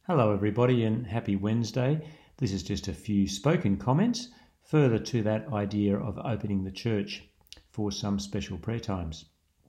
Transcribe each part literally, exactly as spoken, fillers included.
Hello everybody and happy Wednesday. This is just a few spoken comments further to that idea of opening the church for some special prayer times.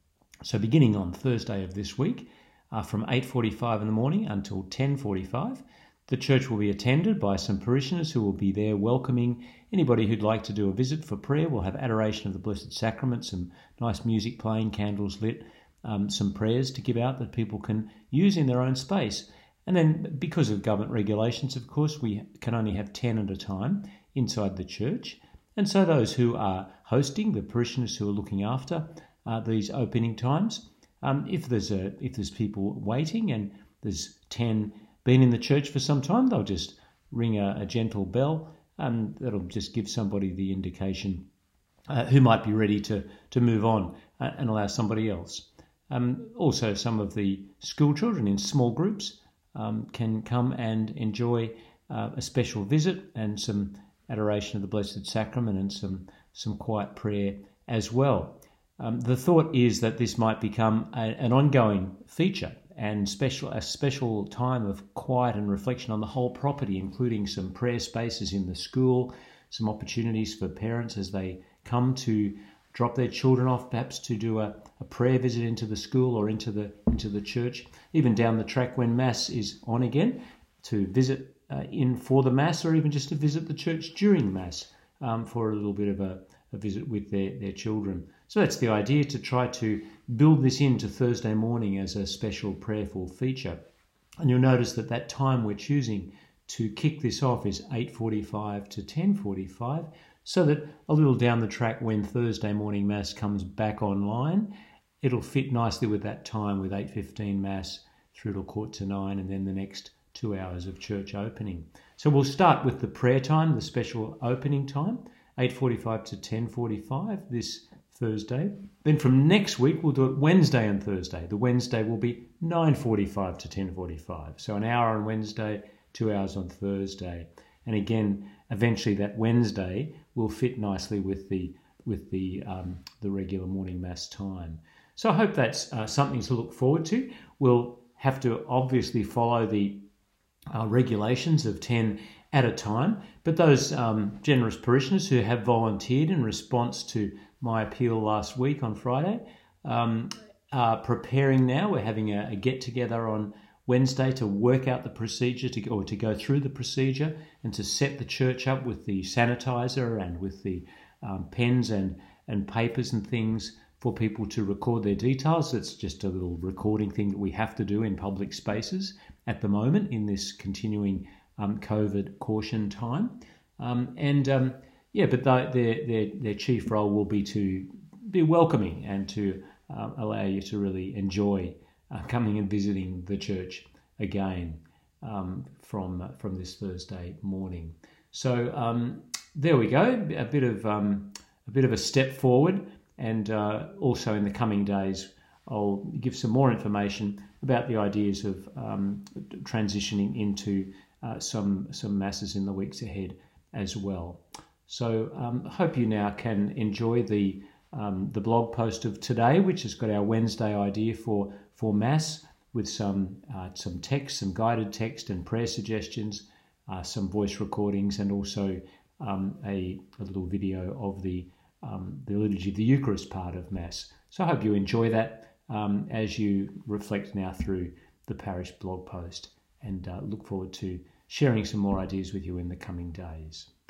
So beginning on Thursday of this week, uh, from eight forty-five in the morning until ten forty-five, the church will be attended by some parishioners who will be there welcoming anybody who'd like to do a visit for prayer. We'll have adoration of the Blessed Sacrament, some nice music playing, candles lit, um, some prayers to give out that people can use in their own space. And then because of government regulations, of course, we can only have ten at a time inside the church. And so those who are hosting, the parishioners who are looking after uh, these opening times, um, if there's a if there's people waiting and there's ten been in the church for some time, they'll just ring a, a gentle bell and that'll just give somebody the indication uh, who might be ready to, to move on uh, and allow somebody else. Um, also, some of the school children in small groups Um, can come and enjoy uh, a special visit and some adoration of the Blessed Sacrament and some some quiet prayer as well. Um, the thought is that this might become a, an ongoing feature and special a special time of quiet and reflection on the whole property, including some prayer spaces in the school, some opportunities for parents as they come to drop their children off, perhaps to do a, a prayer visit into the school or into the into the church, even down the track when Mass is on again, to visit uh, in for the Mass, or even just to visit the church during Mass um, for a little bit of a, a visit with their, their children. So that's the idea, to try to build this into Thursday morning as a special prayerful feature. And you'll notice that that time we're choosing to kick this off is eight forty-five to ten forty-five, so that a little down the track when Thursday morning Mass comes back online, it'll fit nicely with that time, with eight fifteen Mass through till quarter to nine, and then the next two hours of church opening. So we'll start with the prayer time, the special opening time, eight forty-five to ten forty-five this Thursday. Then from next week, we'll do it Wednesday and Thursday. The Wednesday will be nine forty-five to ten forty-five. So an hour on Wednesday, two hours on Thursday. And again, eventually that Wednesday will fit nicely with the with the um, the regular morning Mass time. So I hope that's uh, something to look forward to. We'll have to obviously follow the uh, regulations of ten at a time, but those um, generous parishioners who have volunteered in response to my appeal last week on Friday um, are preparing now. We're having a, a get-together on Wednesday to work out the procedure, to or to go through the procedure and to set the church up with the sanitizer and with the um, pens and, and papers and things for people to record their details. It's just a little recording thing that we have to do in public spaces at the moment in this continuing um, COVID caution time. Um, and um, yeah, but their, their, their chief role will be to be welcoming and to uh, allow you to really enjoy Uh, coming and visiting the church again um, from uh, from this Thursday morning. So um, there we go, a bit of um, a bit of a step forward, and uh, also in the coming days I'll give some more information about the ideas of um, transitioning into uh, some some masses in the weeks ahead as well. So um, I hope you now can enjoy the um, the blog post of today, which has got our Wednesday idea for for Mass, with some uh, some text, some guided text and prayer suggestions, uh, some voice recordings, and also um, a, a little video of the um, the Liturgy of the Eucharist part of Mass. So I hope you enjoy that um, as you reflect now through the parish blog post, and uh, look forward to sharing some more ideas with you in the coming days.